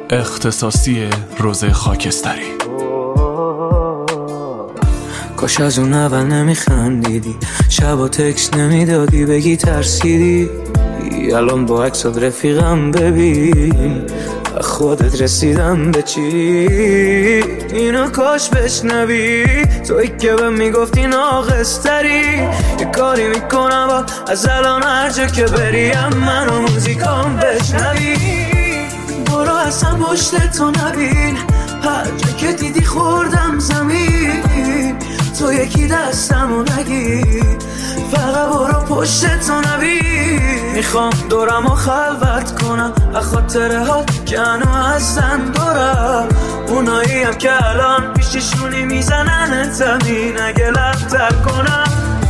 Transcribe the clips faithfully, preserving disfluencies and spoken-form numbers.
اختصاصی روزه خاکستری. کاش از اون اول نمیخندیدی، شبا تکس نمیدادی بگی ترسیدی. الان با عکسات رفیقم ببین، خودت رسیدم به چی. اینو کاش بشنوی توی که به میگفتی ناقصتری. یه کاری میکنم با از الان هر جا که بریم منو موزیکام بشنوی. برو اصلا پشت تو نبین، هر جا که دیدی خوردم زمین. تو یکی دستمو نگیر، فقط برو پشت تو نبین. میخوام دورمو خلوت کنم از خاطره ها که هنو هستن دورم. اونایی هم که الان پیششونی میزنن زمین اگه لبتر کنم.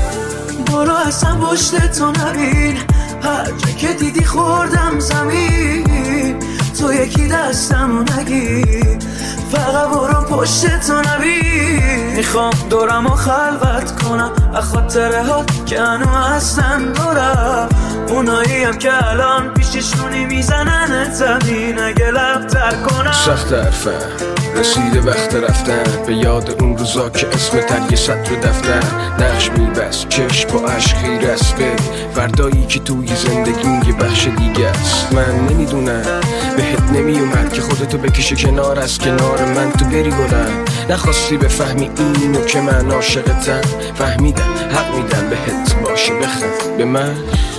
برو اصلا پشت تو نبین، هر جا که دیدی خوردم زمین. تو یکی دستمو نگیر، فقط برو پشت تو نبین. میخوام دورمو خلوت کنم از خاطره ها که هنو هستن دورم. اونایی هم که الان پیششونی میزنن زمین اگه لبتر کنم. سخت حرفم رسیده وقت رفتن به یاد اون روزا که اسم تر یه سطر دفتر نقش میبست چشم با عشق خیر است به فردایی که توی زندگیم یه بخش دیگه است. من نمیدونم بهت نمیومد که خودتو بکشه کنار از کنار من تو بری گلم. نخواستی بفهمی اینو که من عاشقتم، فهمیدم حق میدم بهت باشه بخند به من.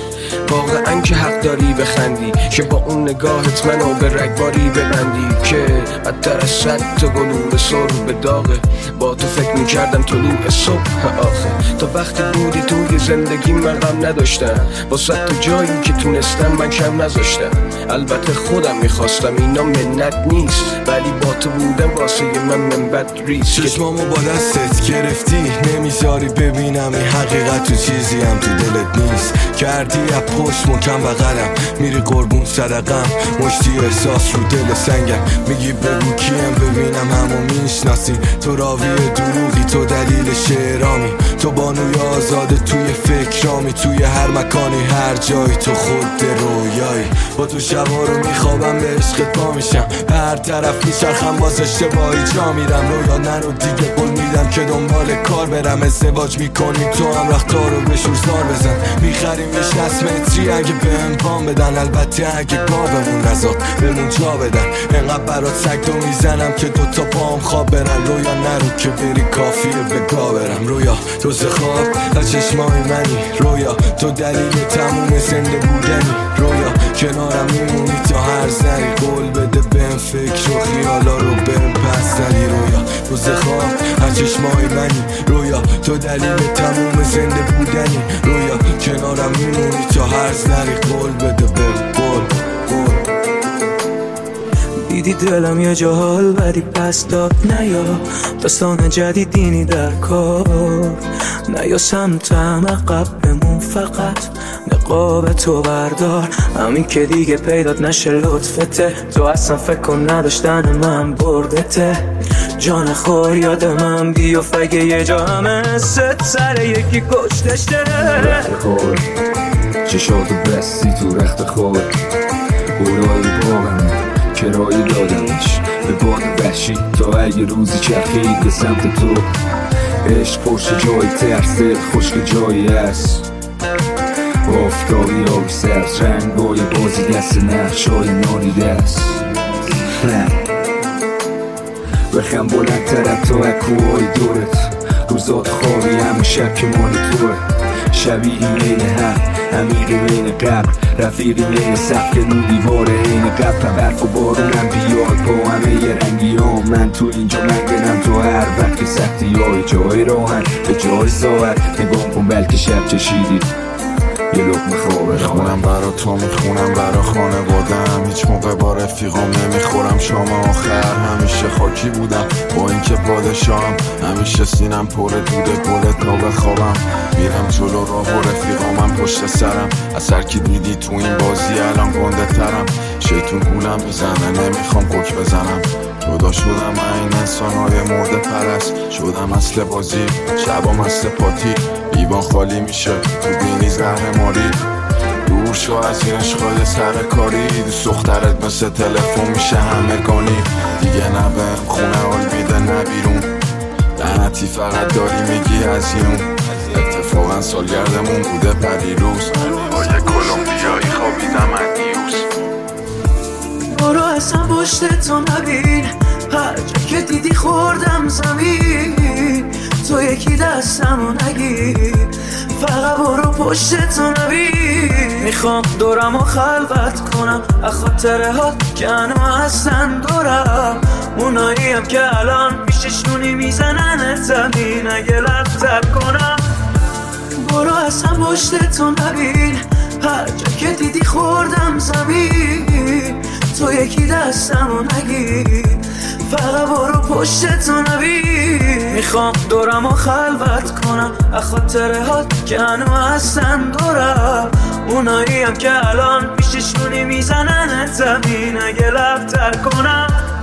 واقعا که حق داری بخندی که با اون نگاهت منو به رگباری ببندی که بدتر از صد تا گلوله سر به داغه. با تو فکر میکردم تو طلوع صبح آخه. تا وقتی بودی توی زندگی من غم نداشتم، با صد تا جایی که تونستم من کم نذاشتم. البته خودم میخواستم اینا منت نیست، ولی با تو بودم واسه من منبت ریست. چشمامو با دستت گرفتی نمیذاری ببینم این حقیقت تو چیزی هم تو دلت نیست. کردی از پشت مکم بغلم، میری قربون صدقم مشتی احساس رو دل سنگم. میگی بگو کیم ببینم همو میشناسی. تو راوی دروغی، تو دلیل شعرامی، تو بانوی آزاده توی فکرامی. توی هر مکانی هر جایی تو خود رویایی. با تو شبا رو میخوابم به عشقت پا میشم، به هر طرف میچرخم باز اشتباهی جا میرم. رویا نرو دیگه قول میدم که دنبال کار برم. ازدواج میکنیم تو هم رختار رو به شورزار بزن. میخریم یه شصت متری اگه به امپان بدن، البته اگه گاومون نزاد بهمون جا بدن. انقدر برات سگ دو میزنم که دوتا پام خواب برن. رویا نرو که بری کافیه به گا برم. رویا تو خواب از چشمای منی، رویا تو دلیل تموم زنده بودنی. رویا کنارم میمونی تا هر زنی، قول بده بهم فکر و خیالا رو بهم پس زنی. رویا تو خواب از چشمای منی، رویا تو دلیل تموم زنده بودنی. رویا کنارم میمونی تا هر زنی، قول بده بهم قول قول. دیدی دلم یه جا حال بدی پس داد، نیا داستان جدیدینی در کار. نیا سمتم عقب بمون، فقط نقاب تو بردار. همین که دیگه پیدات نشه لطفته، تو اصلا فکر کن نداشتن من بردته. جان خور یاد من بیا فگه یه جا همه ست سر یکی کشتشته. رخت خور چشاتو بستی تو رخت خور، برای باغمه کرایی دادمش به باد وحشی. تا اگه روزی چرخید به سمت تو، عشق پشت جای ترسه خشک جایی هست. آفتابی آبی سبز رنگای بازی دست نقشای نالیده است. بخم بلندترم تا اکوهای دورت، روزات خوابی همه شب که مال توه. شبیهی بین هم عمیقی بین قبر، رفیقی بین سقف نو دیواره این قبر. برف و بارونم بیاد با همه ی رنگی ها. من تو اینجا منگنم تو هر وقت سختی های جای راهن به جای ساعت. نگاه کن بلکه شب چشیدی یه لقمه خوابه. میخونم برا تو، میخونم برا خانه بودم. هیچ موقع با رفیقام نمیخورم شام آخر. همیشه خاکی بودم با اینکه پادشاهم، همیشه سینم پر دوده گلت رو بخوابم. میرم جلو راه و رفیقامم پشت سرم. از هر کی دیدی تو این بازی الان گنده ترم. شیطون گولم میزنه نمیخوام کوک بزنم. جدا شدم این انسانهای مرده پرست. شدم اصل بازی شبام اصل پاتی. لیوان خالی میشه تو بینی زهر ماری. دور دور شو از این عشقای سرکاری. دوست دخترت مثل تلفن میشه همگانی. دیگه نبهم خونه حال میده نه بیرون. لعنتی فقط داری میگی هزیون. اتفاقا سالگردمون بوده پریروز. با یه کلمبیایی خوابیدم از دیوز. برو اصلا پشت تو نبین، هر جا که دیدی خوردم زمین. تو یکی دستمو نگیر، فقط برو پشت تو نبین. میخوام دورمو خلوت کنم از خاطره ها که هنو هستن دورم. اونایی هم که الان پیششونی میزنن زمین اگه لفتر کنم. برو اصلا پشت تو نبین، هر جا که دیدی خوردم زمین. تو یکی دستمو نگیر، فقط برو پشت تو نبین. میخوام دورمو خلوت کنم از خاطره ها که هنو هستن دورم. اونایی هم که الان پیششونی میزنن زمین اگه لفتر کنم.